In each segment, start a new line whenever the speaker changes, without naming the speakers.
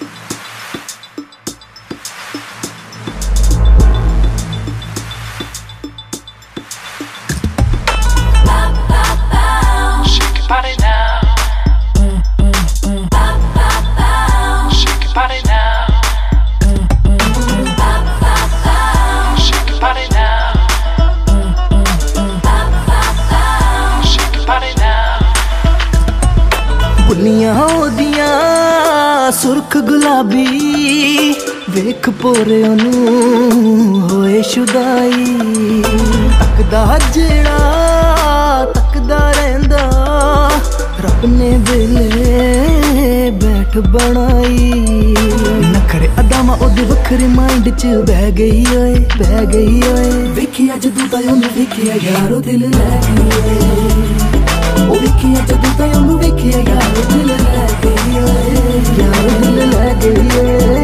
बुनिया ओदियां सुर्ख गुलाबी वेख पोरे ओनू होए शुदाई तकदा जेड़ा तकदा रहिंदा रब ने वेले बैठ बनाई नखरे अदामा ओदे वखरे माइंड च बह गई ओए वेखिया जदों दा ओनू वेखिया यारो दिल लै गई ओ वेखिया जदों दा ओनू वेखिया यारो दिल लै गई यारो दिल लै गई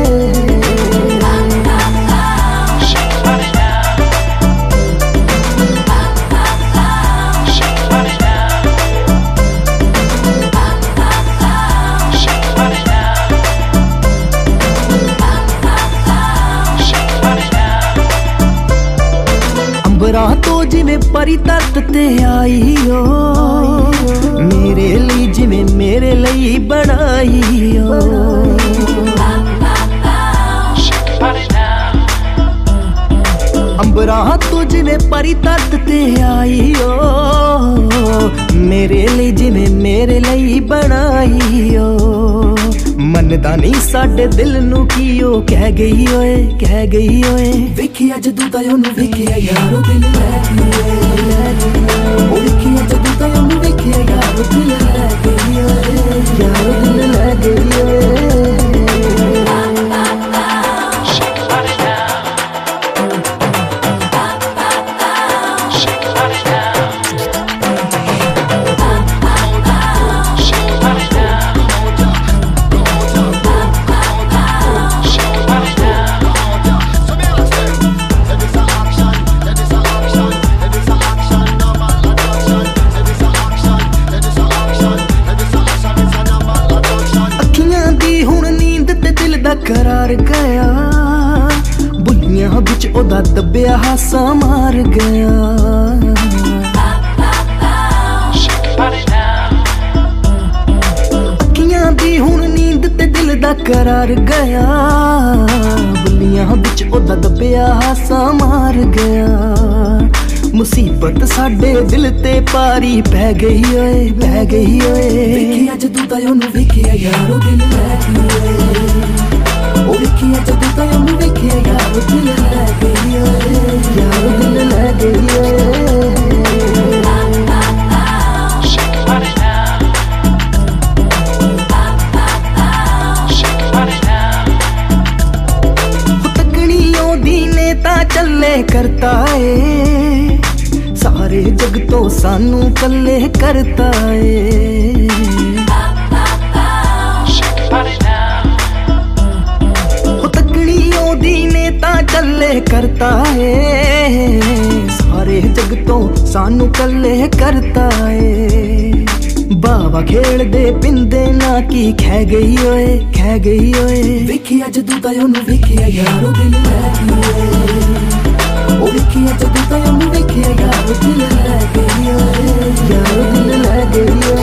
अंबरां तो जिवें परी धरत ते आई ओ मेरे लिए जिवें मेरे लिए बनाई ओ अंबरां तो जिवें परी धरत ते आई ओ मेरे लिए जिवें मेरे लिए बनाई ओ मनदा नहीं साडे दिल नू की ओ कह गई ओए वेखिया जदों दा ओनू वेखिया यारो दिल लै गई ओ वेखिया जदों दा ओनू वेखिया यारो दिल लै गई यारो दिल लै गई करार गया बुनिया बिच ओदा दबिया हासा मार गया अखियां दी हुण नींद ते दिल दा करार गया बुनिया बिच ओदा दबिया हासा मार गया मुसीबत साडे दिल ते पारी पै गई ओए वेखिया जदों दा ओनू वेखिया यारो दिल लै गई ओ वेखिया जदों दा ओनू वेखिया यारो दिल लै गई यारो दिल लै गई तकनी ओदी ने तां चले करता है सारे जग तो सानू कल्ले करता है चले करता है सारे जग तो सानू कल्ले करता है बावा खेल दे पिंदे ना की खै गई ओए वेखिया जदों दा ओनू वेखिया यारो दिल लै गई ओ वेखिया जदों दा ओनू वेखिया यारो दिल लै गई यारो दिल लै गई